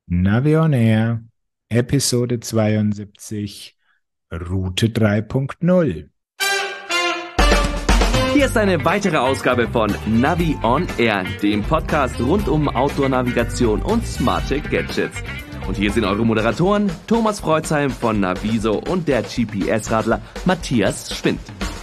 Navi on Air, Episode 72, Route 3.0. Hier ist eine weitere Ausgabe von Navi on Air, dem Podcast rund um Outdoor-Navigation und smarte Gadgets. Und hier sind eure Moderatoren Thomas Freuzheim von Naviso und der GPS-Radler Matthias Schwind.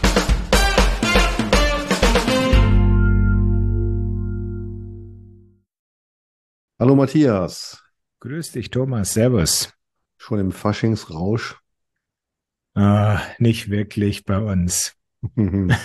Hallo Matthias. Grüß dich, Thomas. Servus. Schon im Faschingsrausch? Nicht wirklich bei uns. Und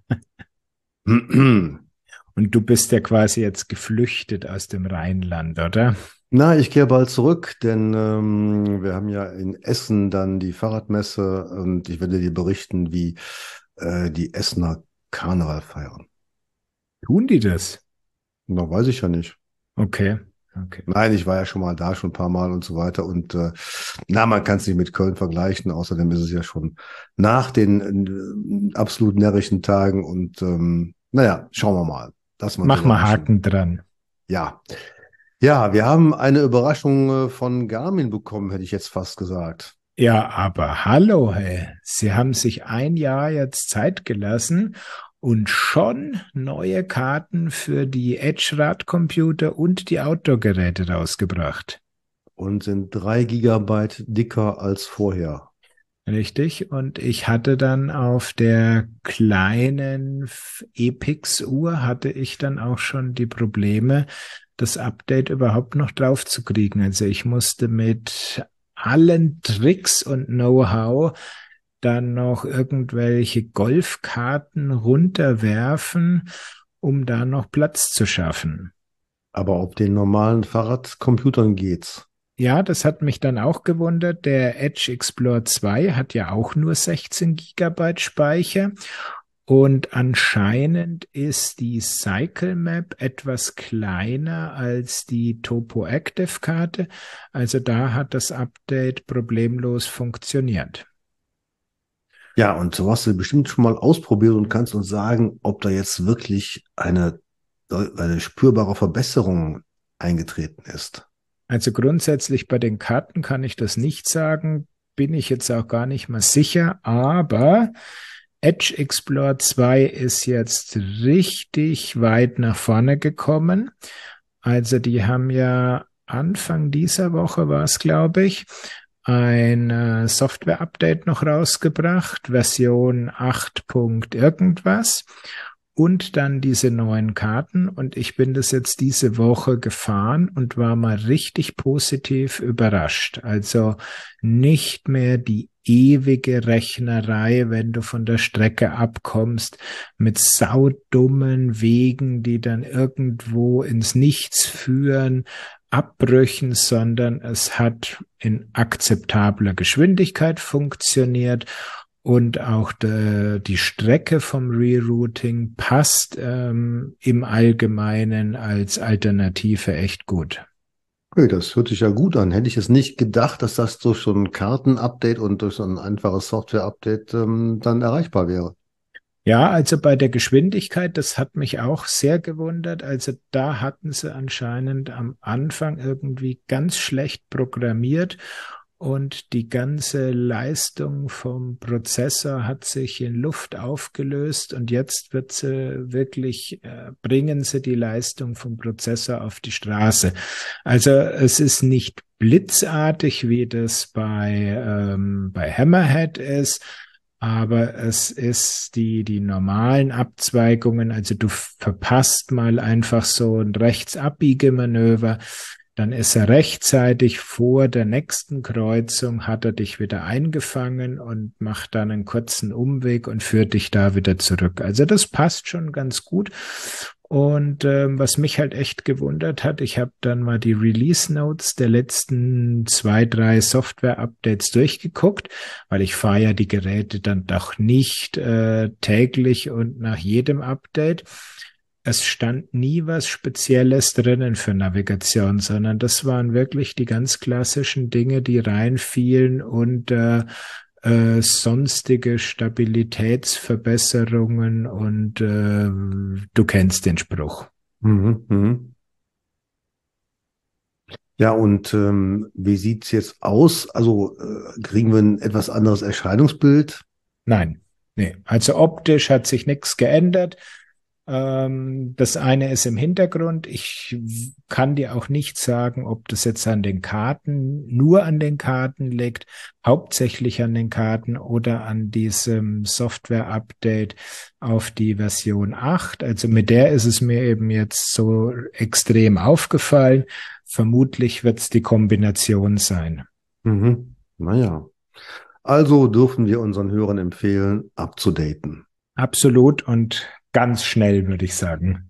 du bist ja quasi jetzt geflüchtet aus dem Rheinland, oder? Na, ich kehre bald zurück, denn wir haben ja in Essen dann die Fahrradmesse und ich werde dir berichten, wie die Essener Karneval feiern. Tun die das? Noch weiß ich ja nicht. Okay. Nein, ich war ja schon mal da, schon ein paar Mal und so weiter. Und man kann es nicht mit Köln vergleichen. Außerdem ist es ja schon nach den absolut närrischen Tagen. Und schauen wir mal. Mach mal Haken dran. Ja. Ja, wir haben eine Überraschung von Garmin bekommen, hätte ich jetzt fast gesagt. Ja, aber hallo, hey. Sie haben sich ein Jahr jetzt Zeit gelassen und schon neue Karten für die Edge-Radcomputer und die Outdoor-Geräte rausgebracht. Und sind 3 Gigabyte dicker als vorher. Richtig. Und ich hatte dann auf der kleinen Epix-Uhr hatte ich dann auch schon die Probleme, das Update überhaupt noch drauf zu kriegen. Also ich musste mit allen Tricks und Know-how dann noch irgendwelche Golfkarten runterwerfen, um da noch Platz zu schaffen. Aber auf den normalen Fahrradcomputern geht's. Ja, das hat mich dann auch gewundert. Der Edge Explorer 2 hat ja auch nur 16 Gigabyte Speicher. Und anscheinend ist die Cycle Map etwas kleiner als die Topo Active Karte. Also da hat das Update problemlos funktioniert. Ja, und so hast du bestimmt schon mal ausprobiert und kannst uns sagen, ob da jetzt wirklich eine spürbare Verbesserung eingetreten ist. Also grundsätzlich bei den Karten kann ich das nicht sagen, bin ich jetzt auch gar nicht mal sicher, aber Edge Explorer 2 ist jetzt richtig weit nach vorne gekommen. Also die haben ja Anfang dieser Woche war es, glaube ich, ein Software-Update noch rausgebracht, Version 8. irgendwas. Und dann diese neuen Karten. Und ich bin das jetzt diese Woche gefahren und war mal richtig positiv überrascht. Also nicht mehr die ewige Rechnerei, wenn du von der Strecke abkommst, mit saudummen Wegen, die dann irgendwo ins Nichts führen, Abbrüchen, sondern es hat in akzeptabler Geschwindigkeit funktioniert. Und auch die Strecke vom Rerouting passt im Allgemeinen als Alternative echt gut. Okay, das hört sich ja gut an. Hätte ich es nicht gedacht, dass das durch so ein Karten-Update und durch so ein einfaches Software-Update dann erreichbar wäre. Ja, also bei der Geschwindigkeit, das hat mich auch sehr gewundert. Also da hatten sie anscheinend am Anfang irgendwie ganz schlecht programmiert. Und die ganze Leistung vom Prozessor hat sich in Luft aufgelöst und jetzt wird sie wirklich, bringen sie die Leistung vom Prozessor auf die Straße. Also es ist nicht blitzartig, wie das bei Hammerhead ist, aber es ist die normalen Abzweigungen, also du verpasst mal einfach so ein Rechtsabbiegemanöver. Dann ist er rechtzeitig vor der nächsten Kreuzung, hat er dich wieder eingefangen und macht dann einen kurzen Umweg und führt dich da wieder zurück. Also das passt schon ganz gut. Und was mich halt echt gewundert hat, ich habe dann mal die Release Notes der letzten 2, 3 Software-Updates durchgeguckt, weil ich fahre ja die Geräte dann doch nicht täglich und nach jedem Update. Es stand nie was Spezielles drinnen für Navigation, sondern das waren wirklich die ganz klassischen Dinge, die reinfielen und sonstige Stabilitätsverbesserungen und du kennst den Spruch. Mhm, mhm. Ja, und wie sieht's jetzt aus? Also kriegen wir ein etwas anderes Erscheinungsbild? Nein, nee. Also optisch hat sich nichts geändert. Das eine ist im Hintergrund. Ich kann dir auch nicht sagen, ob das jetzt an den Karten, nur an den Karten liegt, hauptsächlich an den Karten oder an diesem Software-Update auf die Version 8. Also mit der ist es mir eben jetzt so extrem aufgefallen. Vermutlich wird es die Kombination sein. Mhm. Naja. Also dürfen wir unseren Hörern empfehlen, abzudaten. Absolut und ganz schnell, würde ich sagen.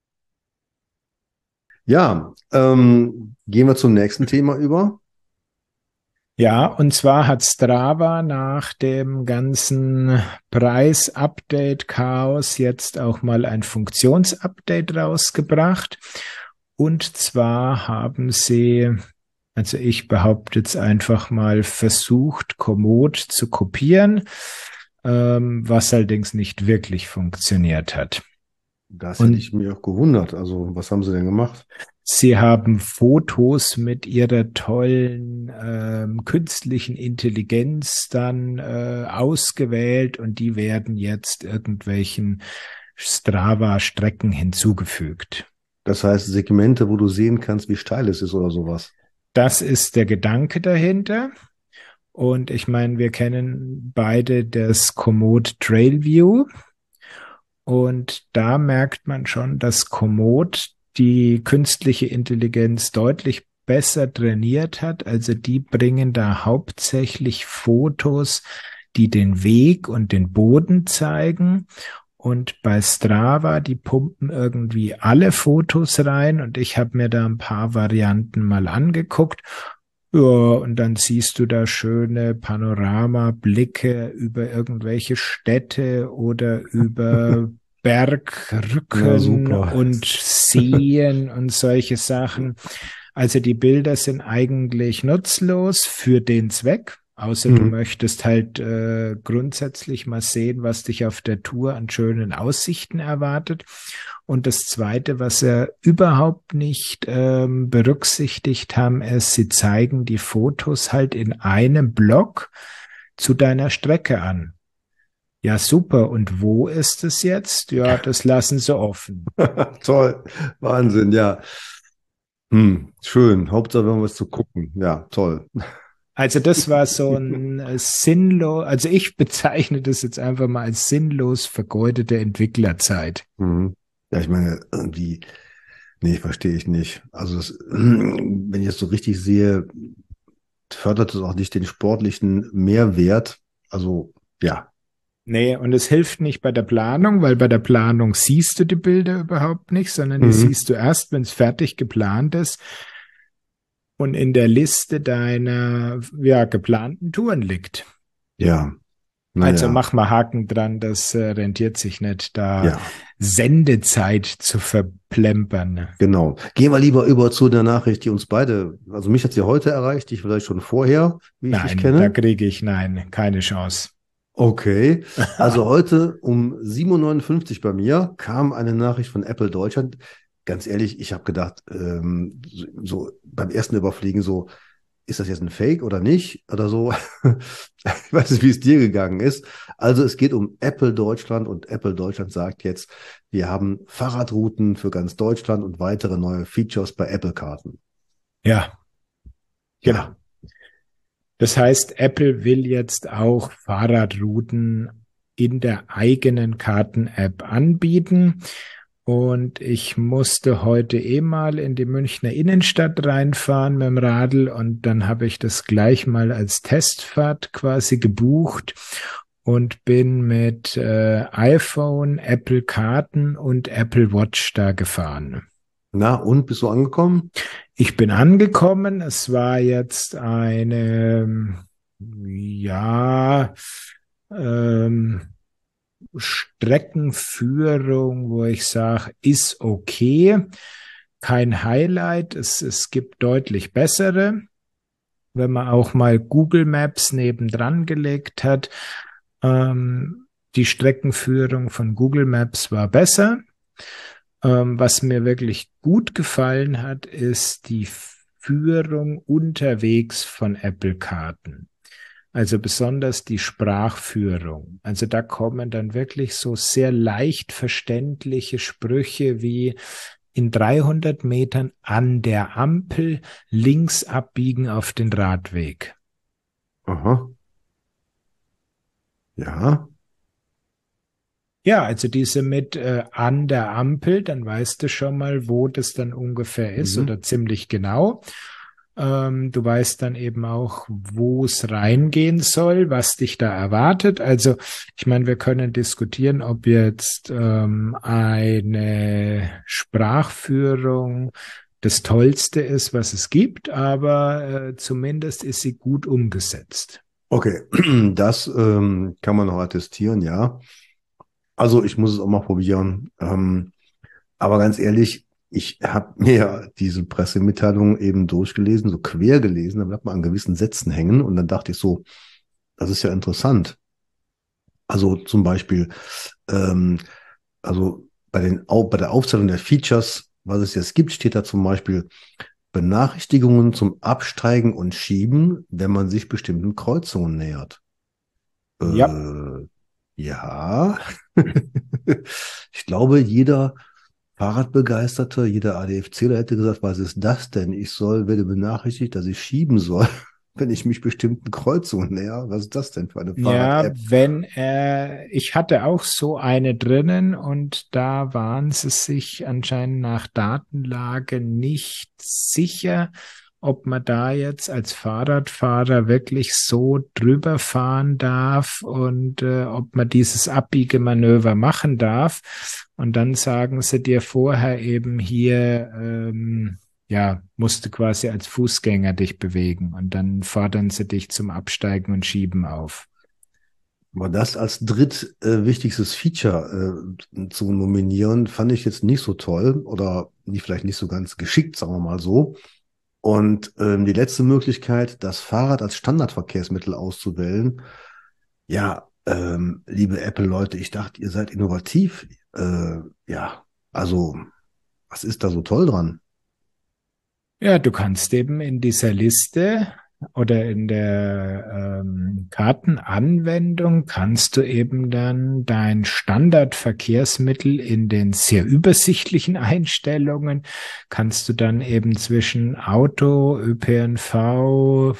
Ja, gehen wir zum nächsten Thema über. Ja, und zwar hat Strava nach dem ganzen Preis-Update-Chaos jetzt auch mal ein Funktionsupdate rausgebracht. Und zwar haben sie, also ich behaupte jetzt einfach mal, versucht, Komoot zu kopieren, was allerdings nicht wirklich funktioniert hat. Das hätte Und ich mir auch gewundert. Also, was haben sie denn gemacht? sie haben Fotos mit ihrer tollen künstlichen Intelligenz dann ausgewählt und die werden jetzt irgendwelchen Strava-Strecken hinzugefügt. Das heißt, Segmente, wo du sehen kannst, wie steil es ist oder sowas. Das ist der Gedanke dahinter. Und ich meine, wir kennen beide das Komoot Trailview. Und da merkt man schon, dass Komoot die künstliche Intelligenz deutlich besser trainiert hat. Also die bringen da hauptsächlich Fotos, die den Weg und den Boden zeigen. Und bei Strava, die pumpen irgendwie alle Fotos rein. Und ich habe mir da ein paar Varianten mal angeguckt. Ja, und dann siehst du da schöne Panoramablicke über irgendwelche Städte oder über Ja, Bergrücken super. und Seen und solche Sachen. Also die Bilder sind eigentlich nutzlos für den Zweck, außer du Mhm. möchtest halt grundsätzlich mal sehen, was dich auf der Tour an schönen Aussichten erwartet. Und das Zweite, was sie überhaupt nicht berücksichtigt haben, ist, sie zeigen die Fotos halt in einem Block zu deiner Strecke an. Ja, super. Und wo ist es jetzt? Ja, das lassen sie offen. Toll. Wahnsinn, ja. Schön. Hauptsache, wir haben was zu gucken. Ja, toll. Also das war so ein sinnlos, also ich bezeichne das jetzt einfach mal als sinnlos vergeudete Entwicklerzeit. Mhm. Ja, ich meine, irgendwie, nee, verstehe ich nicht. Also, wenn ich das so richtig sehe, fördert es auch nicht den sportlichen Mehrwert. Also, ja. Nee, und es hilft nicht bei der Planung, weil bei der Planung siehst du die Bilder überhaupt nicht, sondern die Mhm. siehst du erst, wenn es fertig geplant ist und in der Liste deiner ja, geplanten Touren liegt. Ja, Also naja, mach mal Haken dran, das rentiert sich nicht, da ja, Sendezeit zu verplempern. genau. Gehen wir lieber über zu der Nachricht, die uns beide, also mich hat sie heute erreicht, dich vielleicht schon vorher, wie ich dich Nein, da kenne. kriege ich, nein, keine Chance. Okay, also heute um 7:59 Uhr bei mir kam eine Nachricht von Apple Deutschland. Ganz ehrlich, ich habe gedacht, so beim ersten Überfliegen so, ist das jetzt ein Fake oder nicht? Oder so. Ich weiß nicht, wie es dir gegangen ist. Also es geht um Apple Deutschland und Apple Deutschland sagt jetzt, wir haben Fahrradrouten für ganz Deutschland und weitere neue Features bei Apple-Karten. Ja, genau. Ja, Das heißt, Apple will jetzt auch Fahrradrouten in der eigenen Karten-App anbieten. Und ich musste heute mal in die Münchner Innenstadt reinfahren mit dem Radl und dann habe ich das gleich mal als Testfahrt quasi gebucht und bin mit iPhone, Apple Karten und Apple Watch da gefahren. na und, bist du angekommen? Ich bin angekommen. Es war jetzt eine, ja, ähm, Streckenführung, wo ich sage, ist okay. Kein Highlight. Es gibt deutlich bessere. Wenn man auch mal Google Maps nebendran gelegt hat, die Streckenführung von Google Maps war besser. Was mir wirklich gut gefallen hat, ist die Führung unterwegs von Apple-Karten. Also besonders die Sprachführung. Also da kommen dann wirklich so sehr leicht verständliche Sprüche wie in 300 Metern an der Ampel links abbiegen auf den Radweg. Aha. Ja. Ja, also diese mit an der Ampel, dann weißt du schon mal, wo das dann ungefähr ist oder ziemlich genau. Du weißt dann eben auch, wo es reingehen soll, was dich da erwartet. Also ich meine, wir können diskutieren, ob jetzt eine Sprachführung das Tollste ist, was es gibt, aber zumindest ist sie gut umgesetzt. Okay, das kann man noch attestieren, ja. Also ich muss es auch mal probieren. Aber ganz ehrlich, ich habe mir diese Pressemitteilung eben durchgelesen, so quer gelesen, da bleibt man an gewissen Sätzen hängen und dann dachte ich so, das ist ja interessant. Also zum Beispiel, also bei der Aufzählung der Features, was es jetzt gibt, steht da zum Beispiel Benachrichtigungen zum Absteigen und Schieben, wenn man sich bestimmten Kreuzungen nähert. Ja. Ja. Ich glaube, jeder Fahrradbegeisterte, jeder ADFCler hätte gesagt, was ist das denn? Werde benachrichtigt, dass ich schieben soll, wenn ich mich bestimmten Kreuzungen näher. Was ist das denn für eine Ja, Fahrrad-App? ich hatte auch so eine drinnen und da waren sie sich anscheinend nach Datenlage nicht sicher, ob man da jetzt als Fahrradfahrer wirklich so drüber fahren darf und ob man dieses Abbiegemanöver machen darf. Und dann sagen sie dir vorher eben hier, ja, musst du quasi als Fußgänger dich bewegen und dann fordern sie dich zum Absteigen und Schieben auf. Aber das als drittwichtigstes Feature zu nominieren, fand ich jetzt nicht so toll oder vielleicht nicht so ganz geschickt, sagen wir mal so. Und die letzte Möglichkeit, das Fahrrad als Standardverkehrsmittel auszuwählen. Ja, liebe Apple-Leute, ich dachte, ihr seid innovativ. Ja, also was ist da so toll dran? Ja, du kannst eben in dieser Liste oder in der Kartenanwendung kannst du eben dann dein Standardverkehrsmittel in den sehr übersichtlichen Einstellungen, kannst du dann eben zwischen Auto, ÖPNV,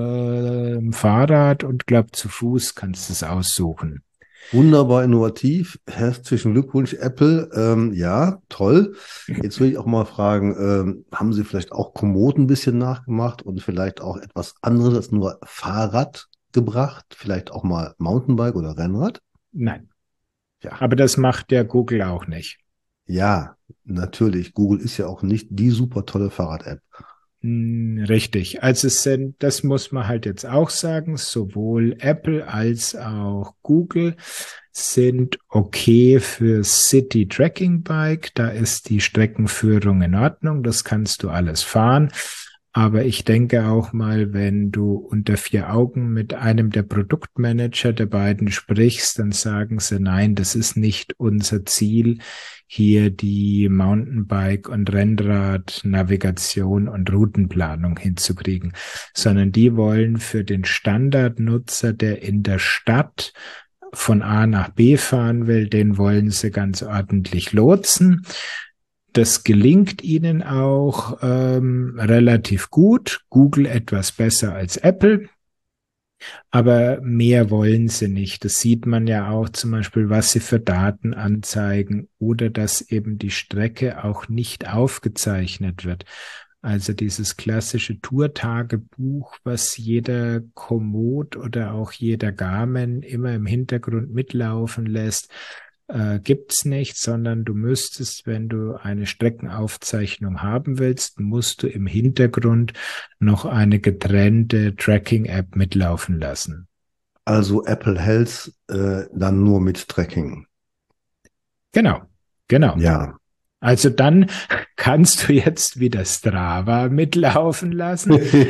Fahrrad und glaub zu Fuß kannst du es aussuchen. Wunderbar innovativ. Herzlichen Glückwunsch, Apple. Ja, toll. Jetzt will ich auch mal fragen, haben Sie vielleicht auch Komoot ein bisschen nachgemacht und vielleicht auch etwas anderes als nur Fahrrad gebracht? Vielleicht auch mal Mountainbike oder Rennrad? Nein. Ja. Aber das macht der Google auch nicht. Ja, natürlich. Google ist ja auch nicht die super tolle Fahrrad-App. Richtig. Also das muss man halt jetzt auch sagen, sowohl Apple als auch Google sind okay für City Tracking Bike. Da ist die Streckenführung in Ordnung. Das kannst du alles fahren. Aber ich denke auch mal, wenn du unter vier Augen mit einem der Produktmanager der beiden sprichst, dann sagen sie, nein, das ist nicht unser Ziel, hier die Mountainbike- und Rennrad-Navigation und Routenplanung hinzukriegen, sondern die wollen für den Standardnutzer, der in der Stadt von A nach B fahren will, den wollen sie ganz ordentlich lotsen. Das gelingt ihnen auch relativ gut. Google etwas besser als Apple. Aber mehr wollen sie nicht. Das sieht man ja auch zum Beispiel, was sie für Daten anzeigen oder dass eben die Strecke auch nicht aufgezeichnet wird. Also dieses klassische Tourtagebuch, was jeder Komoot oder auch jeder Garmin immer im Hintergrund mitlaufen lässt, gibt's nicht, sondern du müsstest, wenn du eine Streckenaufzeichnung haben willst, musst du im Hintergrund noch eine getrennte Tracking-App mitlaufen lassen. Also Apple Health dann nur mit Tracking. Genau. Ja. Also dann kannst du jetzt wieder Strava mitlaufen lassen,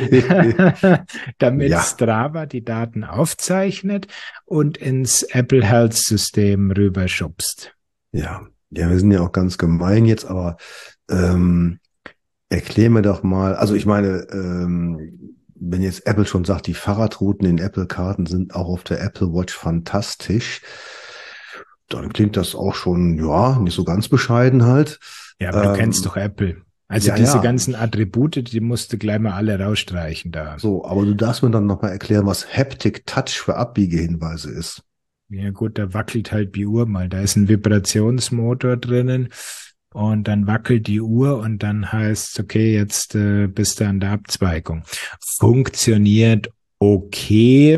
damit Strava die Daten aufzeichnet und ins Apple Health System rüberschubst. Ja, wir sind ja auch ganz gemein jetzt, aber Erklär mir doch mal, also ich meine, wenn jetzt Apple schon sagt, die Fahrradrouten in Apple-Karten sind auch auf der Apple Watch fantastisch, dann klingt das auch schon, ja, nicht so ganz bescheiden halt. Ja, aber du kennst doch Apple. Also Ja, diese ja, ganzen Attribute, die musst du gleich mal alle rausstreichen da. so, aber du darfst mir dann nochmal erklären, was Haptic Touch für Abbiegehinweise ist. Ja gut, da wackelt halt die Uhr mal. Da ist ein Vibrationsmotor drinnen und dann wackelt die Uhr und dann heißt, okay, jetzt bist du an der Abzweigung. Funktioniert okay.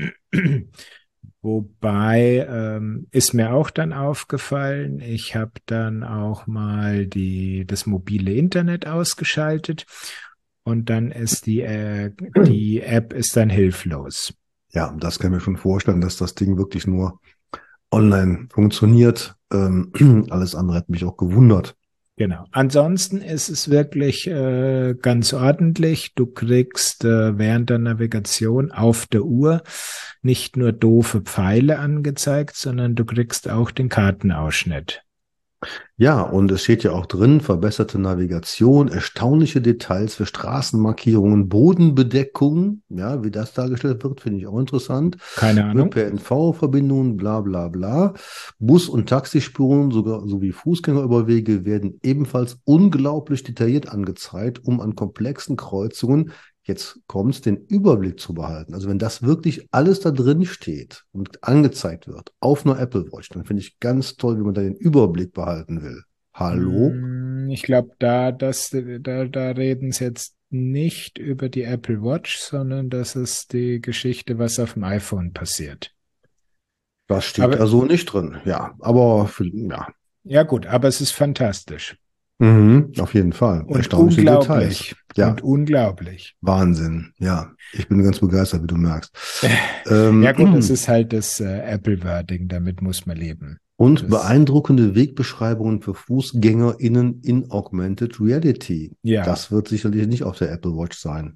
Wobei ist mir auch dann aufgefallen, ich habe dann auch mal das mobile Internet ausgeschaltet und dann ist die App ist dann hilflos. Ja, das kann ich mir schon vorstellen, dass das Ding wirklich nur online funktioniert. Alles andere hat mich auch gewundert. Genau. Ansonsten ist es wirklich ganz ordentlich. Du kriegst während der Navigation auf der Uhr nicht nur doofe Pfeile angezeigt, sondern du kriegst auch den Kartenausschnitt. Ja, und es steht ja auch drin, verbesserte Navigation, erstaunliche Details für Straßenmarkierungen, Bodenbedeckung, ja, wie das dargestellt wird, finde ich auch interessant. Keine Ahnung. ÖPNV-Verbindungen, bla bla bla. Bus- und Taxispuren sogar sowie Fußgängerüberwege werden ebenfalls unglaublich detailliert angezeigt, um an komplexen Kreuzungen, jetzt kommt's, den Überblick zu behalten. Also wenn das wirklich alles da drin steht und angezeigt wird auf einer Apple Watch, dann finde ich ganz toll, wie man da den Überblick behalten will. Hallo? Ich glaube, da reden sie jetzt nicht über die Apple Watch, sondern das ist die Geschichte, was auf dem iPhone passiert. Das steht Aber da so nicht drin. Ja, aber ja. ja gut, aber es ist fantastisch Auf jeden Fall. und Erstaunliche Details. unglaublich Ja, und unglaublich. Wahnsinn. Ja, ich bin ganz begeistert, wie du merkst. Ja gut, das ist halt das Apple-Wording, damit muss man leben. Und Das, beeindruckende Wegbeschreibungen für FußgängerInnen in Augmented Reality. ja, Das wird sicherlich nicht auf der Apple Watch sein.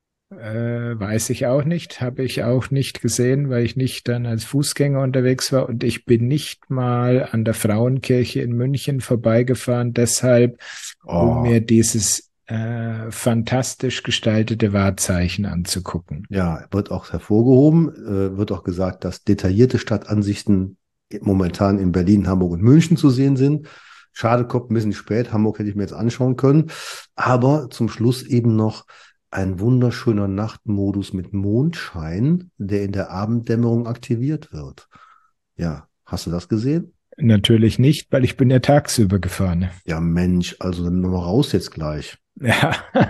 weiß ich auch nicht, habe ich auch nicht gesehen, weil ich nicht dann als Fußgänger unterwegs war und ich bin nicht mal an der Frauenkirche in München vorbeigefahren, deshalb, um mir dieses fantastisch gestaltete Wahrzeichen anzugucken. Ja, wird auch hervorgehoben, wird auch gesagt, dass detaillierte Stadtansichten momentan in Berlin, Hamburg und München zu sehen sind. Schade, kommt ein bisschen spät. Hamburg hätte ich mir jetzt anschauen können. Aber zum Schluss eben noch ein wunderschöner Nachtmodus mit Mondschein, der in der Abenddämmerung aktiviert wird. Ja, hast du das gesehen? Natürlich nicht, weil ich bin ja tagsüber gefahren. Ja, Mensch, also dann noch mal raus jetzt gleich. Ja.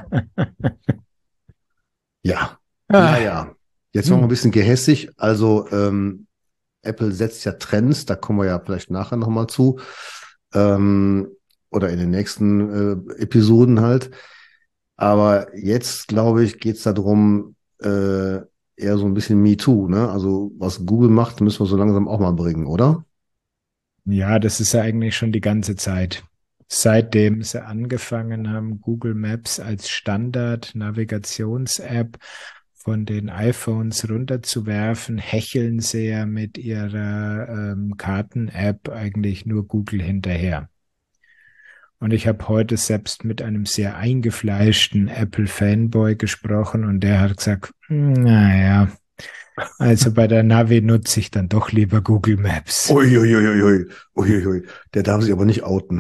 Ja, naja. Jetzt noch ein bisschen gehässig. Also Apple setzt ja Trends, da kommen wir ja vielleicht nachher nochmal zu. Oder in den nächsten Episoden halt. Aber jetzt, glaube ich, geht es darum, eher so ein bisschen MeToo, ne? Also was Google macht, müssen wir so langsam auch mal bringen, oder? Ja, das ist ja eigentlich schon die ganze Zeit. Seitdem sie angefangen haben, Google Maps als Standard-Navigations-App von den iPhones runterzuwerfen, hecheln sie ja mit ihrer Karten-App eigentlich nur Google hinterher. Und ich habe heute selbst mit einem sehr eingefleischten Apple-Fanboy gesprochen und der hat gesagt, naja, also bei der Navi nutze ich dann doch lieber Google Maps. Uiuiuiui, uiuiui, der darf sich aber nicht outen.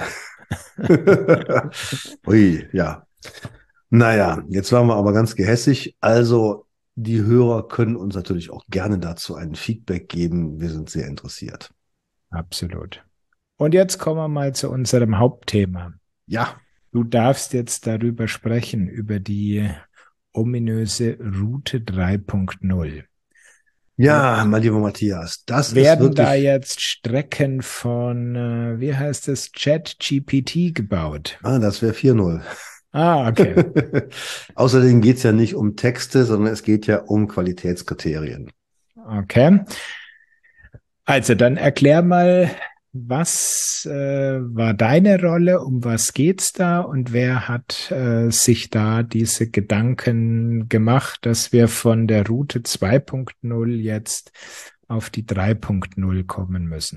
Ui, ja. Naja, jetzt waren wir aber ganz gehässig. Also die Hörer können uns natürlich auch gerne dazu ein Feedback geben. Wir sind sehr interessiert. Absolut. Und jetzt kommen wir mal zu unserem Hauptthema. Ja. Du darfst jetzt darüber sprechen, über die ominöse Route 3.0. Ja, mein lieber Matthias, das Werden ist wirklich... da jetzt Strecken von, wie heißt es, ChatGPT gebaut? das wäre 4.0. Ah, okay. Außerdem geht's ja nicht um Texte, sondern es geht ja um Qualitätskriterien. Okay. Also dann erklär mal, was war deine Rolle, um was geht's da und wer hat sich da diese Gedanken gemacht, dass wir von der Route 2.0 jetzt auf die 3.0 kommen müssen?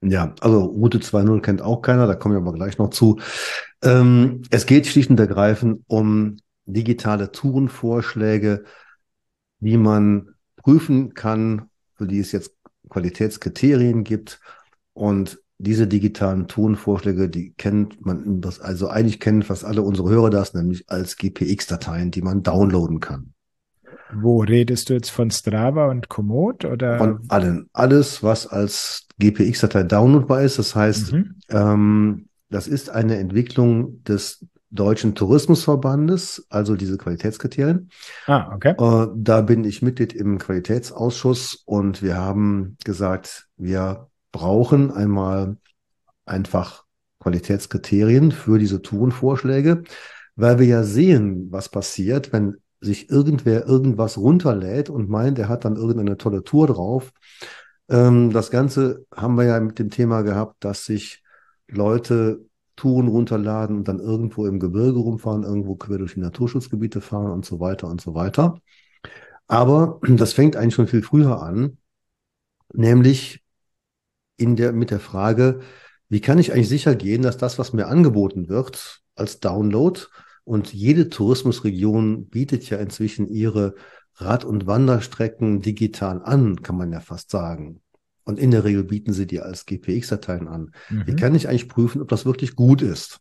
Ja, also Route 2.0 kennt auch keiner, da kommen wir aber gleich noch zu. Es geht schlicht und ergreifend um digitale Tourenvorschläge, die man prüfen kann, für die es jetzt Qualitätskriterien gibt. Und diese digitalen Tourenvorschläge, die kennt man, also eigentlich kennen fast alle unsere Hörer das, nämlich als GPX-Dateien, die man downloaden kann. Wo redest du jetzt von Strava und Komoot oder? Von allen. Alles, was als GPX-Datei downloadbar ist. Das heißt, Mhm. das ist eine Entwicklung des Deutschen Tourismusverbandes, also diese Qualitätskriterien. Ah, okay. Da bin ich Mitglied im Qualitätsausschuss und wir haben gesagt, wir brauchen einmal einfach Qualitätskriterien für diese Tourenvorschläge, weil wir ja sehen, was passiert, wenn sich irgendwer irgendwas runterlädt und meint, er hat dann irgendeine tolle Tour drauf. Das Ganze haben wir ja mit dem Thema gehabt, dass sich Leute Touren runterladen und dann irgendwo im Gebirge rumfahren, irgendwo quer durch die Naturschutzgebiete fahren und so weiter und so weiter. Aber das fängt eigentlich schon viel früher an, nämlich mit der Frage, wie kann ich eigentlich sicher gehen, dass das, was mir angeboten wird als Download, und jede Tourismusregion bietet ja inzwischen ihre Rad- und Wanderstrecken digital an, kann man ja fast sagen. Und in der Regel bieten sie die als GPX-Dateien an. Wie Mhm. kann ich eigentlich prüfen, ob das wirklich gut ist?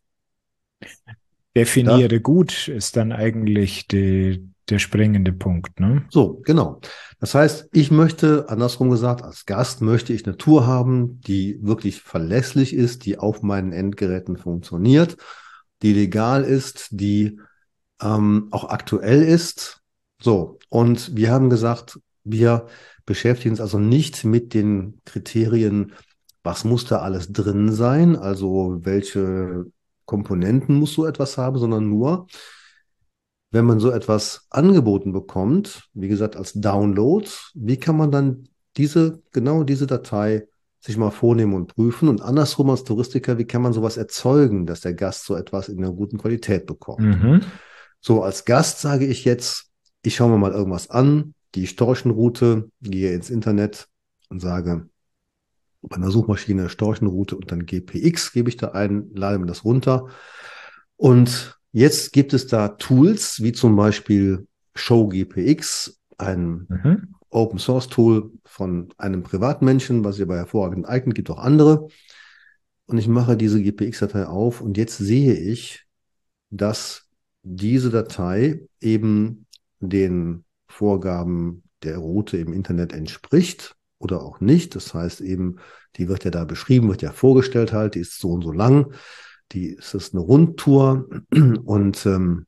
Da, Definiere gut ist dann eigentlich der springende Punkt, ne? so, genau. Das heißt, ich möchte, andersrum gesagt, als Gast möchte ich eine Tour haben, die wirklich verlässlich ist, die auf meinen Endgeräten funktioniert, die legal ist, die auch aktuell ist. So, und wir haben gesagt, wir beschäftigen uns also nicht mit den Kriterien, was muss da alles drin sein, also welche Komponenten muss so etwas haben, sondern nur, wenn man so etwas angeboten bekommt, wie gesagt, als Download, wie kann man dann genau diese Datei sich mal vornehmen und prüfen? Und andersrum als Touristiker, wie kann man sowas erzeugen, dass der Gast so etwas in einer guten Qualität bekommt? Mhm. So, als Gast sage ich jetzt, ich schaue mir mal irgendwas an, die Storchenroute, gehe ins Internet und sage bei einer Suchmaschine Storchenroute und dann GPX gebe ich da ein, lade mir das runter. Und jetzt gibt es da Tools, wie zum Beispiel Show GPX, ein Mhm. Open Source Tool von einem Privatmenschen, was sich aber hervorragend eignet, gibt auch andere. Und ich mache diese GPX-Datei auf und jetzt sehe ich, dass diese Datei eben den Vorgaben der Route im Internet entspricht oder auch nicht. Das heißt eben, die wird ja da beschrieben, wird ja vorgestellt halt, die ist so und so lang, es ist eine Rundtour und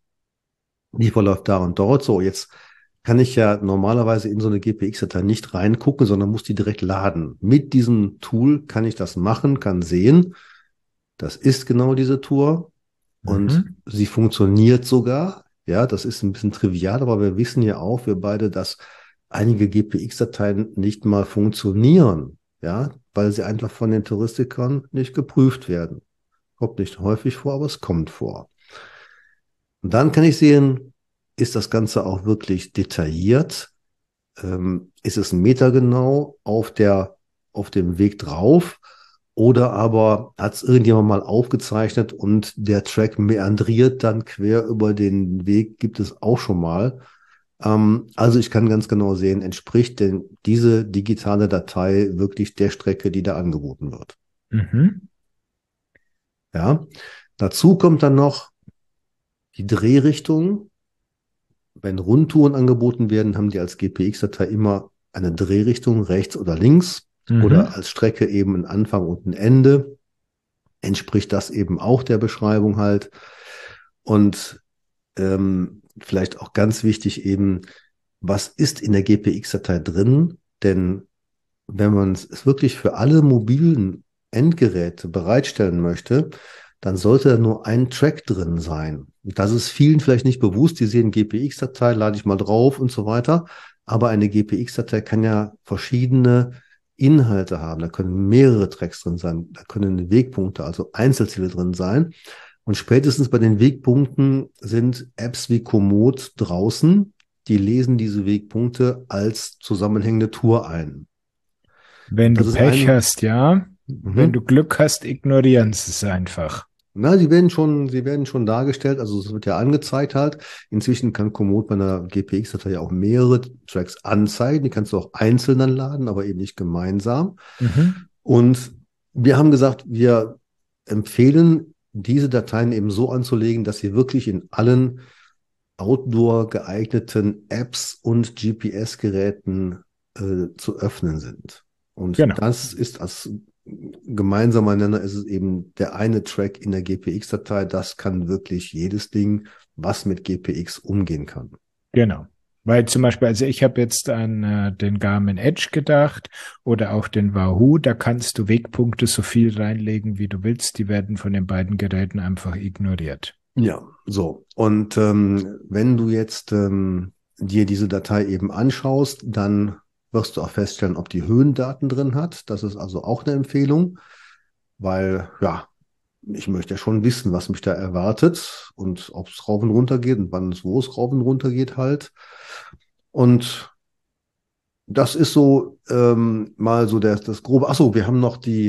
die verläuft da und dort. So, jetzt kann ich ja normalerweise in so eine GPX-Datei nicht reingucken, sondern muss die direkt laden. Mit diesem Tool kann ich das machen, kann sehen, das ist genau diese Tour. Und Mhm. sie funktioniert sogar. Ja, das ist ein bisschen trivial, aber wir wissen ja auch, wir beide, dass einige GPX-Dateien nicht mal funktionieren. Ja, weil sie einfach von den Touristikern nicht geprüft werden. Kommt nicht häufig vor, aber es kommt vor. Und dann kann ich sehen, ist das Ganze auch wirklich detailliert? Ist es metergenau auf dem Weg drauf? Oder aber hat es irgendjemand mal aufgezeichnet und der Track meandriert dann quer über den Weg, gibt es auch schon mal. Also ich kann ganz genau sehen, entspricht denn diese digitale Datei wirklich der Strecke, die da angeboten wird. Mhm. Ja, dazu kommt dann noch die Drehrichtung. Wenn Rundtouren angeboten werden, haben die als GPX-Datei immer eine Drehrichtung rechts oder links oder Mhm. als Strecke eben ein Anfang und ein Ende. Entspricht das eben auch der Beschreibung halt. Und vielleicht auch ganz wichtig eben, was ist in der GPX-Datei drin? Denn wenn man es wirklich für alle mobilen Endgeräte bereitstellen möchte, dann sollte da nur ein Track drin sein. Das ist vielen vielleicht nicht bewusst. Die sehen GPX-Datei, lade ich mal drauf und so weiter. Aber eine GPX-Datei kann ja verschiedene Inhalte haben. Da können mehrere Tracks drin sein. Da können Wegpunkte, also Einzelziele drin sein. Und spätestens bei den Wegpunkten sind Apps wie Komoot draußen. Die lesen diese Wegpunkte als zusammenhängende Tour ein. Wenn Und du das ist Pech hast, ja. wenn du Glück hast, ignorieren sie es einfach. Na, sie werden schon dargestellt, also es wird ja angezeigt halt. Inzwischen kann Komoot bei einer GPX-Datei ja auch mehrere Tracks anzeigen. Die kannst du auch einzeln dann laden, aber eben nicht gemeinsam. Mhm. Und wir haben gesagt, wir empfehlen, diese Dateien eben so anzulegen, dass sie wirklich in allen Outdoor geeigneten Apps und GPS-Geräten zu öffnen sind. Und Genau, das ist als gemeinsamer Nenner ist es eben der eine Track in der GPX-Datei. Das kann wirklich jedes Ding, was mit GPX umgehen kann. genau. Weil zum Beispiel, also ich habe jetzt an den Garmin Edge gedacht oder auch den Wahoo, da kannst du Wegpunkte so viel reinlegen, wie du willst. Die werden von den beiden Geräten einfach ignoriert. Ja, so. Und wenn du jetzt dir diese Datei eben anschaust, dann wirst du auch feststellen, ob die Höhendaten drin hat. Das ist also auch eine Empfehlung, weil ja, ich möchte ja schon wissen, was mich da erwartet und ob es rauf und runter geht und wann es, wo es rauf und runter geht halt. Und das ist so mal so das Grobe. Ach so, wir haben noch die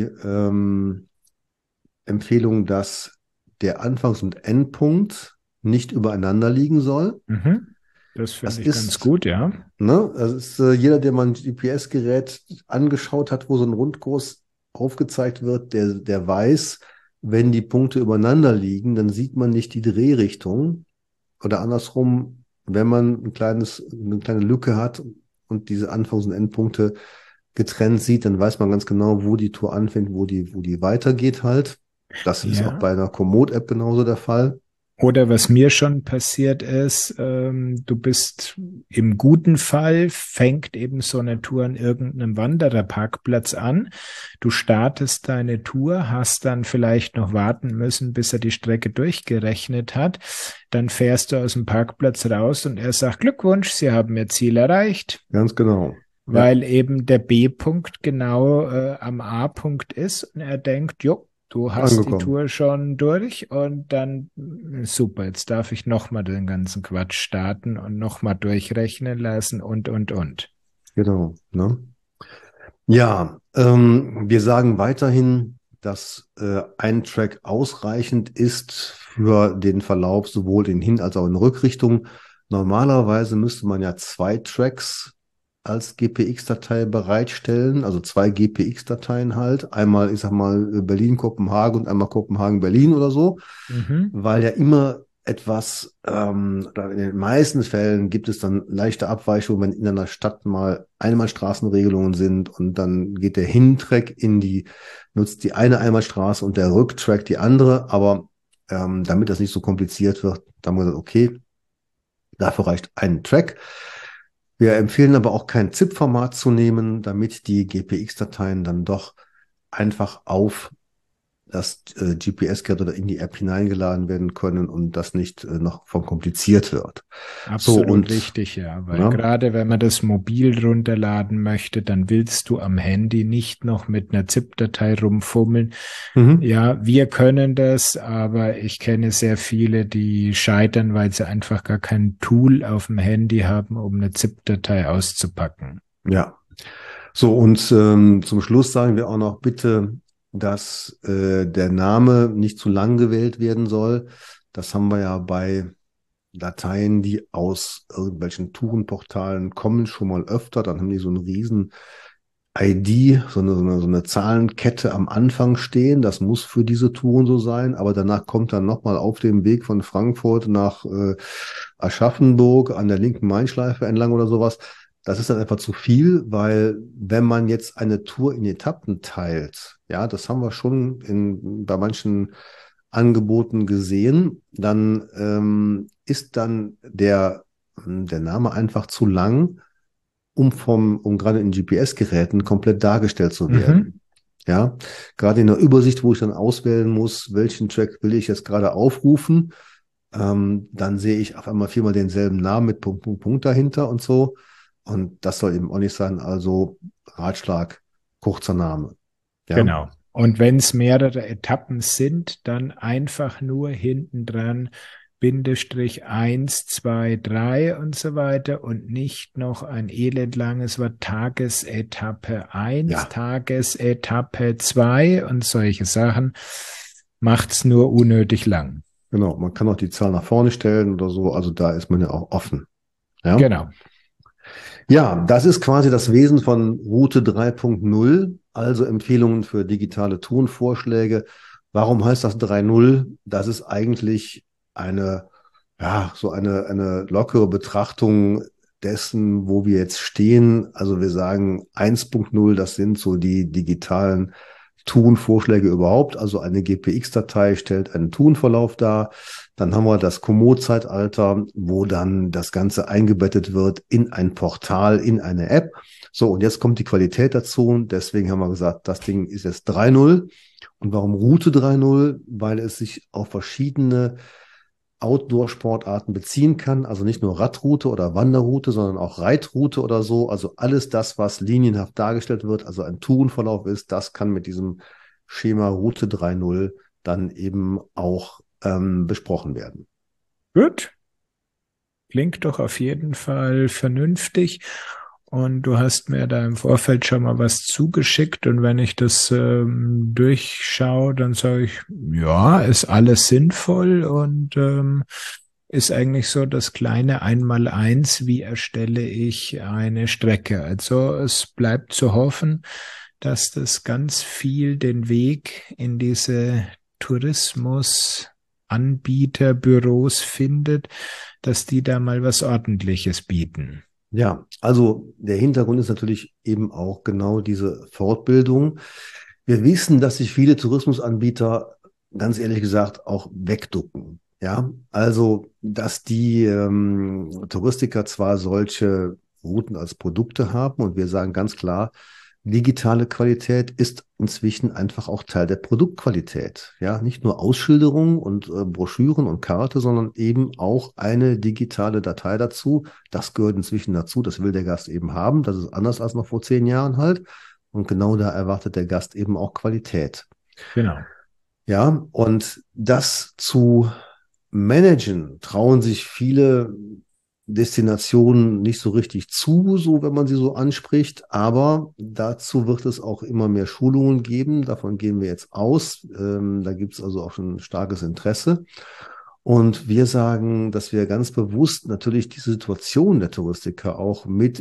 Empfehlung, dass der Anfangs- und Endpunkt nicht übereinander liegen soll. Mhm. Das Das finde ich ganz ist, gut, ja. ne, das ist jeder, der mal ein GPS-Gerät angeschaut hat, wo so ein Rundkurs aufgezeigt wird, der weiß, wenn die Punkte übereinander liegen, dann sieht man nicht die Drehrichtung. Oder andersrum, wenn man eine kleine Lücke hat und diese Anfangs- und Endpunkte getrennt sieht, dann weiß man ganz genau, wo die Tour anfängt, wo die weitergeht halt. Das ist auch Ja. bei einer Komoot-App genauso der Fall. Oder was mir schon passiert ist, du bist im guten Fall, fängt eben so eine Tour an irgendeinem Wandererparkplatz an. Du startest deine Tour, hast dann vielleicht noch warten müssen, bis er die Strecke durchgerechnet hat. Dann fährst du aus dem Parkplatz raus und er sagt, Glückwunsch, Sie haben Ihr Ziel erreicht, Ganz genau. Ja, weil eben der B-Punkt genau am A-Punkt ist und er denkt, jo, du hast die angekommen. Tour schon durch und dann super, jetzt darf ich nochmal den ganzen Quatsch starten und nochmal durchrechnen lassen und. Genau. Ne? Ja, wir sagen weiterhin, dass ein Track ausreichend ist für den Verlauf sowohl in Hin- als auch in Rückrichtung. Normalerweise müsste man ja zwei Tracks als GPX-Datei bereitstellen, also zwei GPX-Dateien halt. Einmal, ich sag mal, Berlin-Kopenhagen und einmal Kopenhagen-Berlin oder so, Mhm. weil ja immer etwas, oder in den meisten Fällen gibt es dann leichte Abweichungen, wenn in einer Stadt mal Einbahnstraßenregelungen sind und dann geht der Hintrack nutzt die eine Einbahnstraße und der Rücktrack die andere, aber damit das nicht so kompliziert wird, da haben wir gesagt, okay, dafür reicht ein Track. Wir empfehlen aber auch kein ZIP-Format zu nehmen, damit die GPX-Dateien dann doch einfach auf das GPS-Gerät oder in die App hineingeladen werden können und das nicht noch verkompliziert wird. So Absolut und richtig, ja, weil ja, gerade wenn man das mobil runterladen möchte, dann willst du am Handy nicht noch mit einer ZIP-Datei rumfummeln. mhm. Ja, wir können das, aber ich kenne sehr viele, die scheitern, weil sie einfach gar kein Tool auf dem Handy haben, um eine ZIP-Datei auszupacken. Ja. So und zum Schluss sagen wir auch noch bitte, dass der Name nicht zu lang gewählt werden soll. Das haben wir ja bei Dateien, die aus irgendwelchen Tourenportalen kommen, schon mal öfter. Dann haben die so einen riesen ID, so eine Zahlenkette am Anfang stehen. Das muss für diese Touren so sein. Aber danach kommt dann nochmal auf dem Weg von Frankfurt nach Aschaffenburg an der linken Main-Schleife entlang oder sowas. Das ist dann einfach zu viel, weil wenn man jetzt eine Tour in Etappen teilt, ja, das haben wir schon bei manchen Angeboten gesehen, dann ist dann der Name einfach zu lang, um gerade in GPS-Geräten komplett dargestellt zu Mhm. werden. Ja, gerade in der Übersicht, wo ich dann auswählen muss, welchen Track will ich jetzt gerade aufrufen, dann sehe ich auf einmal viermal denselben Namen mit Punkt, Punkt, Punkt dahinter und so. Und das soll eben auch nicht sein. Also Ratschlag, kurzer Name. Ja, Genau. Und wenn es mehrere Etappen sind, dann einfach nur hinten dran Bindestrich 1, 2, 3 und so weiter und nicht noch ein elendlanges Wort Tagesetappe 1, Ja, Tagesetappe 2 und solche Sachen, macht's nur unnötig lang. genau. Man kann auch die Zahl nach vorne stellen oder so. Also da ist man ja auch offen. Ja. Genau. Ja, das ist quasi das Wesen von Route 3.0, also Empfehlungen für digitale Tonvorschläge. Warum heißt das 3.0? Das ist eigentlich eine, ja, so eine lockere Betrachtung dessen, wo wir jetzt stehen. Also wir sagen 1.0, das sind so die digitalen Tonvorschläge überhaupt. Also eine GPX-Datei stellt einen Tonverlauf dar. Dann haben wir das Komoot-Zeitalter, wo dann das Ganze eingebettet wird in ein Portal, in eine App. So, und jetzt kommt die Qualität dazu. Und deswegen haben wir gesagt, das Ding ist jetzt 3.0. Und warum Route 3.0? Weil es sich auf verschiedene Outdoor-Sportarten beziehen kann. Also nicht nur Radroute oder Wanderroute, sondern auch Reitroute oder so. Also alles das, was linienhaft dargestellt wird, also ein Tourenverlauf ist, das kann mit diesem Schema Route 3.0 dann eben auch besprochen werden. Gut. Klingt doch auf jeden Fall vernünftig. Und du hast mir da im Vorfeld schon mal was zugeschickt. Und wenn ich das durchschaue, dann sage ich, ja, ist alles sinnvoll und ist eigentlich so das kleine Einmaleins, wie erstelle ich eine Strecke. Also es bleibt zu hoffen, dass das ganz viel den Weg in diese Tourismusanbieterbüros findet, dass die da mal was Ordentliches bieten. Ja, also der Hintergrund ist natürlich eben auch genau diese Fortbildung. Wir wissen, dass sich viele Tourismusanbieter, ganz ehrlich gesagt, auch wegducken. Ja, also, dass die Touristiker zwar solche Routen als Produkte haben und wir sagen ganz klar, digitale Qualität ist inzwischen einfach auch Teil der Produktqualität. Ja, nicht nur Ausschilderung und Broschüren und Karte, sondern eben auch eine digitale Datei dazu. Das gehört inzwischen dazu. Das will der Gast eben haben. Das ist anders als noch vor 10 Jahren halt. Und genau da erwartet der Gast eben auch Qualität. Genau. Ja, und das zu managen trauen sich viele Destinationen nicht so richtig zu, so wenn man sie so anspricht. Aber dazu wird es auch immer mehr Schulungen geben. Davon gehen wir jetzt aus. Da gibt es also auch schon starkes Interesse. Und wir sagen, dass wir ganz bewusst natürlich die Situation der Touristiker auch mit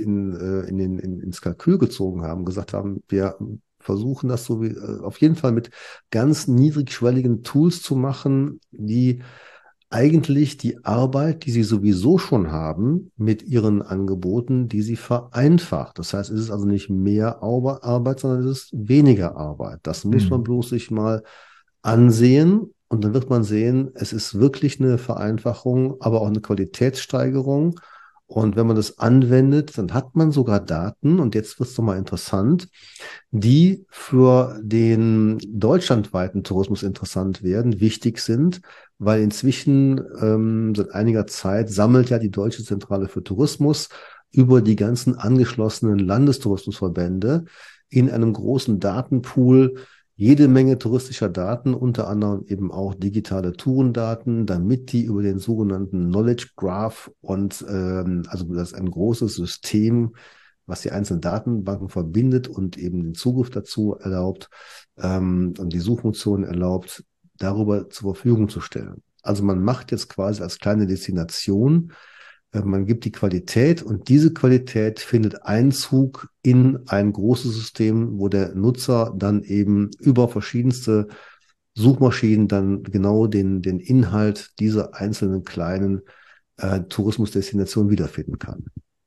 ins Kalkül gezogen haben, gesagt haben, wir versuchen das so wie, auf jeden Fall mit ganz niedrigschwelligen Tools zu machen, die eigentlich die Arbeit, die sie sowieso schon haben, mit ihren Angeboten, die sie vereinfacht. Das heißt, es ist also nicht mehr Arbeit, sondern es ist weniger Arbeit. Das muss man bloß sich mal ansehen und dann wird man sehen, es ist wirklich eine Vereinfachung, aber auch eine Qualitätssteigerung. Und wenn man das anwendet, dann hat man sogar Daten, und jetzt wird es doch mal interessant, die für den deutschlandweiten Tourismus interessant werden, wichtig sind, weil inzwischen seit einiger Zeit sammelt ja die Deutsche Zentrale für Tourismus über die ganzen angeschlossenen Landestourismusverbände in einem großen Datenpool jede Menge touristischer Daten, unter anderem eben auch digitale Tourendaten, damit die über den sogenannten Knowledge Graph also das ist ein großes System, was die einzelnen Datenbanken verbindet und eben den Zugriff dazu erlaubt und die Suchfunktion erlaubt, darüber zur Verfügung zu stellen. Also man macht jetzt quasi als kleine Destination, man gibt die Qualität und diese Qualität findet Einzug in ein großes System, wo der Nutzer dann eben über verschiedenste Suchmaschinen dann genau den Inhalt dieser einzelnen kleinen Tourismusdestination wiederfinden kann.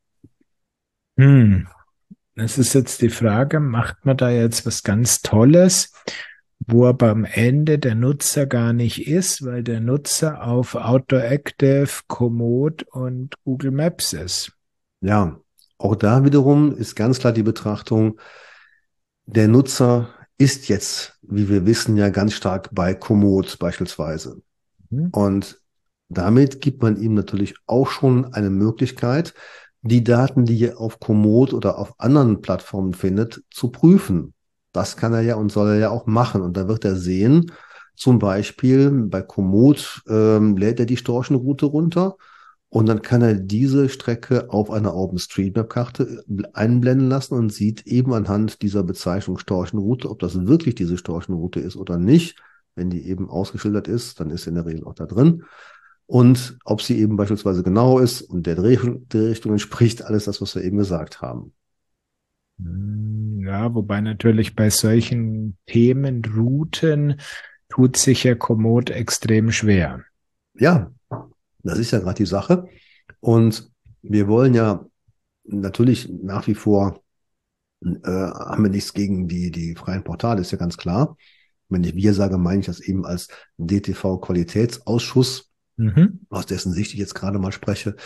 Das ist jetzt die Frage, macht man da jetzt was ganz Tolles, wo aber am Ende der Nutzer gar nicht ist, weil der Nutzer auf Outdoor Active, Komoot und Google Maps ist? Ja, auch da wiederum ist ganz klar die Betrachtung, der Nutzer ist jetzt, wie wir wissen, ja ganz stark bei Komoot beispielsweise. Und damit gibt man ihm natürlich auch schon eine Möglichkeit, die Daten, die er auf Komoot oder auf anderen Plattformen findet, zu prüfen. Das kann er ja und soll er ja auch machen. Und da wird er sehen, Zum Beispiel bei Komoot lädt er die Storchenroute runter und dann kann er diese Strecke auf einer OpenStreetMap-Karte einblenden lassen und sieht eben anhand dieser Bezeichnung Storchenroute, ob das wirklich diese Storchenroute ist oder nicht. Wenn die eben ausgeschildert ist, dann ist sie in der Regel auch da drin. Und ob sie eben beispielsweise genau ist und der Drehrichtung entspricht, alles das, was wir eben gesagt haben. Ja, wobei natürlich bei solchen Themenrouten tut sich ja Komoot extrem schwer. Ja, das ist ja gerade die Sache. Und wir wollen ja natürlich nach wie vor, haben wir nichts gegen die freien Portale, ist ja ganz klar. Wenn ich wir sage, meine ich das eben als DTV-Qualitätsausschuss, aus dessen Sicht ich jetzt gerade mal spreche.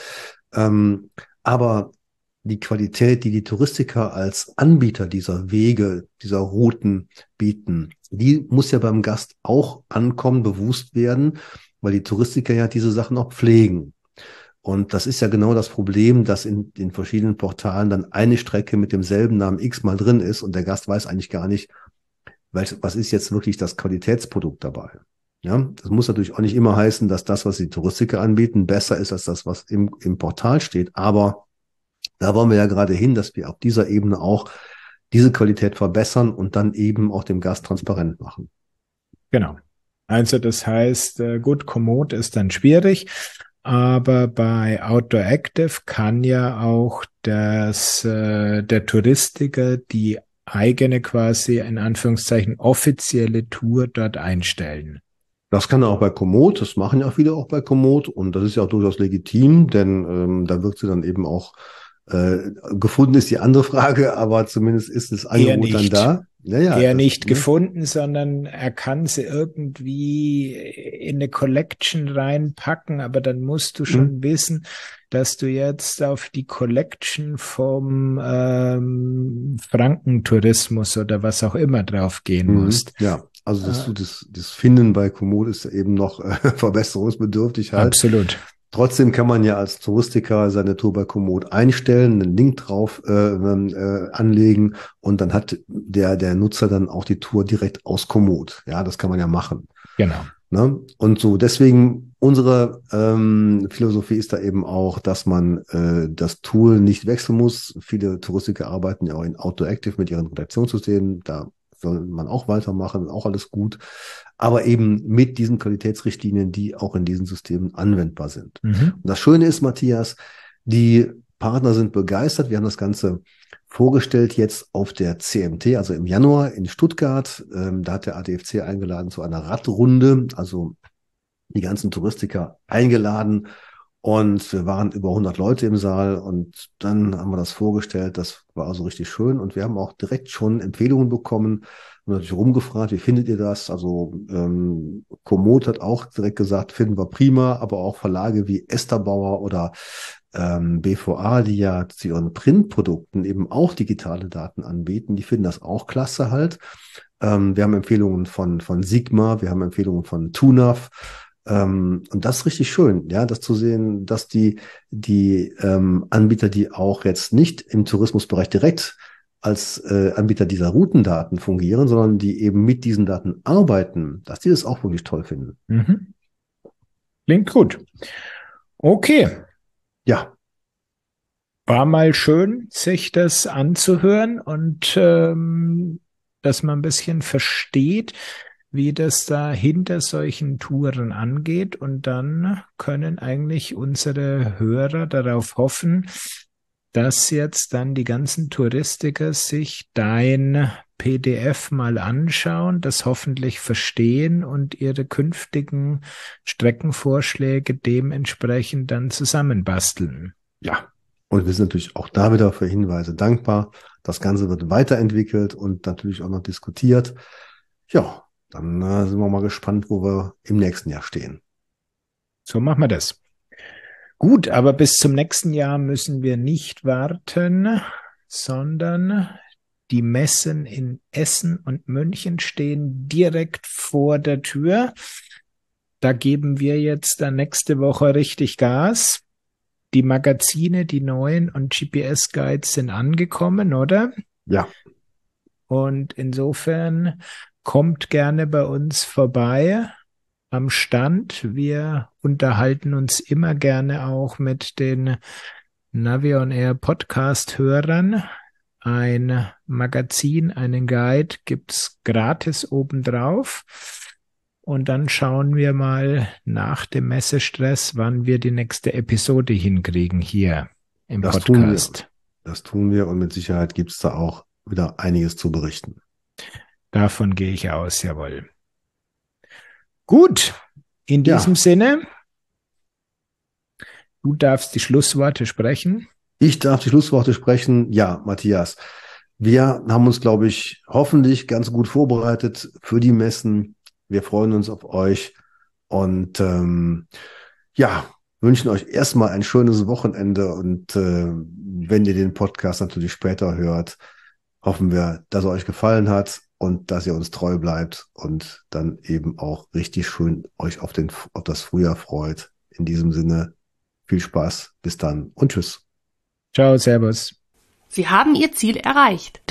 Aber die Qualität, die Touristiker als Anbieter dieser Wege, dieser Routen bieten, die muss ja beim Gast auch ankommen, bewusst werden, weil die Touristiker ja diese Sachen auch pflegen. Und das ist ja genau das Problem, dass in den verschiedenen Portalen dann eine Strecke mit demselben Namen x-mal drin ist und der Gast weiß eigentlich gar nicht, was ist jetzt wirklich das Qualitätsprodukt dabei. Ja, das muss natürlich auch nicht immer heißen, dass das, was die Touristiker anbieten, besser ist als das, was im Portal steht. Aber da wollen wir ja gerade hin, dass wir auf dieser Ebene auch diese Qualität verbessern und dann eben auch dem Gast transparent machen. Genau. Also das heißt, gut, Komoot ist dann schwierig, aber bei Outdoor Active kann ja auch der Touristiker die eigene quasi in Anführungszeichen offizielle Tour dort einstellen. Das kann er auch bei Komoot, das machen ja auch viele auch bei Komoot und das ist ja auch durchaus legitim, denn da wird sie dann eben auch gefunden ist die andere Frage, aber zumindest ist das Angebot dann da. Er nicht gefunden, sondern er kann sie irgendwie in eine Collection reinpacken, aber dann musst du schon wissen, dass du jetzt auf die Collection vom Frankentourismus oder was auch immer drauf gehen musst. Ja, also das Finden bei Komoot ist eben noch verbesserungsbedürftig halt. Absolut. Trotzdem kann man ja als Touristiker seine Tour bei Komoot einstellen, einen Link drauf anlegen und dann hat der Nutzer dann auch die Tour direkt aus Komoot. Ja, das kann man ja machen. Genau. Ne? Und so deswegen unsere Philosophie ist da eben auch, dass man das Tool nicht wechseln muss. Viele Touristiker arbeiten ja auch in Outdoor Active mit ihren Redaktionssystemen. Da soll man auch weitermachen, auch alles gut. Aber eben mit diesen Qualitätsrichtlinien, die auch in diesen Systemen anwendbar sind. Und das Schöne ist, Matthias, die Partner sind begeistert. Wir haben das Ganze vorgestellt jetzt auf der CMT, also im Januar in Stuttgart. Da hat der ADFC eingeladen zu einer Radrunde, also die ganzen Touristiker eingeladen. Und wir waren über 100 Leute im Saal und dann haben wir das vorgestellt. Das war also richtig schön und wir haben auch direkt schon Empfehlungen bekommen und natürlich rumgefragt, wie findet ihr das? Also Komoot hat auch direkt gesagt, finden wir prima, aber auch Verlage wie Esterbauer oder BVA, die ja zu ihren Printprodukten eben auch digitale Daten anbieten, die finden das auch klasse halt. Wir haben Empfehlungen von Sigma, wir haben Empfehlungen von TUNAV. Und das ist richtig schön, ja, das zu sehen, dass die Anbieter, die auch jetzt nicht im Tourismusbereich direkt als Anbieter dieser Routendaten fungieren, sondern die eben mit diesen Daten arbeiten, dass die das auch wirklich toll finden. Klingt gut. Okay. Ja. War mal schön, sich das anzuhören und dass man ein bisschen versteht, wie das da hinter solchen Touren angeht. Und dann können eigentlich unsere Hörer darauf hoffen, dass jetzt dann die ganzen Touristiker sich dein PDF mal anschauen, das hoffentlich verstehen und ihre künftigen Streckenvorschläge dementsprechend dann zusammenbasteln. Ja, und wir sind natürlich auch da wieder für Hinweise dankbar. Das Ganze wird weiterentwickelt und natürlich auch noch diskutiert. Ja, dann sind wir mal gespannt, wo wir im nächsten Jahr stehen. So machen wir das. Gut, aber bis zum nächsten Jahr müssen wir nicht warten, sondern die Messen in Essen und München stehen direkt vor der Tür. Da geben wir jetzt dann nächste Woche richtig Gas. Die Magazine, die neuen und GPS-Guides sind angekommen, oder? Ja. Und insofern kommt gerne bei uns vorbei am Stand. Wir unterhalten uns immer gerne auch mit den Navi on Air Podcast-Hörern. Ein Magazin, einen Guide gibt's gratis obendrauf. Und dann schauen wir mal nach dem Messestress, wann wir die nächste Episode hinkriegen hier im Podcast. Das tun wir und mit Sicherheit gibt's da auch wieder einiges zu berichten. Davon gehe ich aus, jawohl. Gut, in diesem Sinne, du darfst die Schlussworte sprechen. Ich darf die Schlussworte sprechen. Ja, Matthias, wir haben uns, glaube ich, hoffentlich ganz gut vorbereitet für die Messen. Wir freuen uns auf euch und wünschen euch erstmal ein schönes Wochenende und wenn ihr den Podcast natürlich später hört, hoffen wir, dass er euch gefallen hat und dass ihr uns treu bleibt und dann eben auch richtig schön euch auf das Frühjahr freut. In diesem Sinne, viel Spaß, bis dann und tschüss. Ciao, servus. Sie haben Ihr Ziel erreicht.